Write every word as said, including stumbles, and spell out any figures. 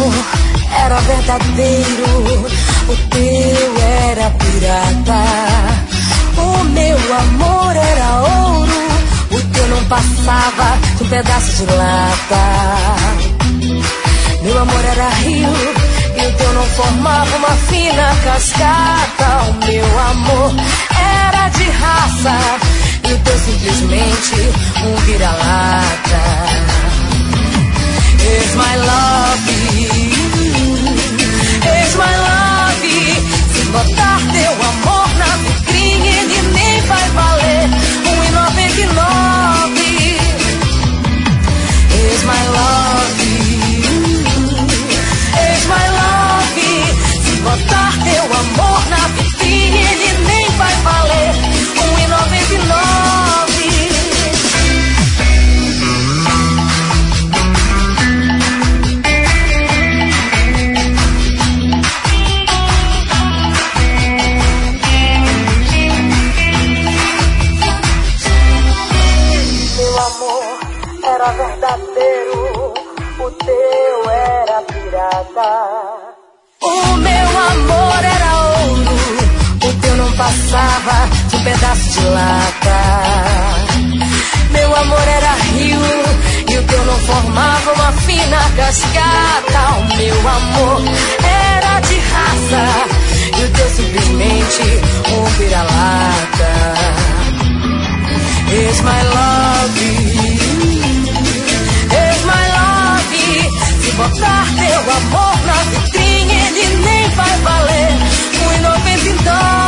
amor era verdadeiro, o teu era pirata. O meu amor era ouro, o teu não passava de um pedaço de lata. Meu amor era rio e o teu não formava uma fina cascata. O meu amor era de raça e o teu simplesmente um vira-lata. It's my love, it's my love. Se botar teu amor na vitrine, ele nem vai valer um e noventa e nove. It's my love, it's my love. Se botar teu amor na vitrine, ele nem vai valer um e noventa e nove. Era verdadeiro, o teu era pirata. O meu amor era ouro, o teu não passava de um pedaço de lata. Meu amor era rio e o teu não formava uma fina cascata. O meu amor era de raça e o teu simplesmente um vira-lata. It's my love, se botar teu amor na vitrine, ele nem vai valer um e noventa e nove.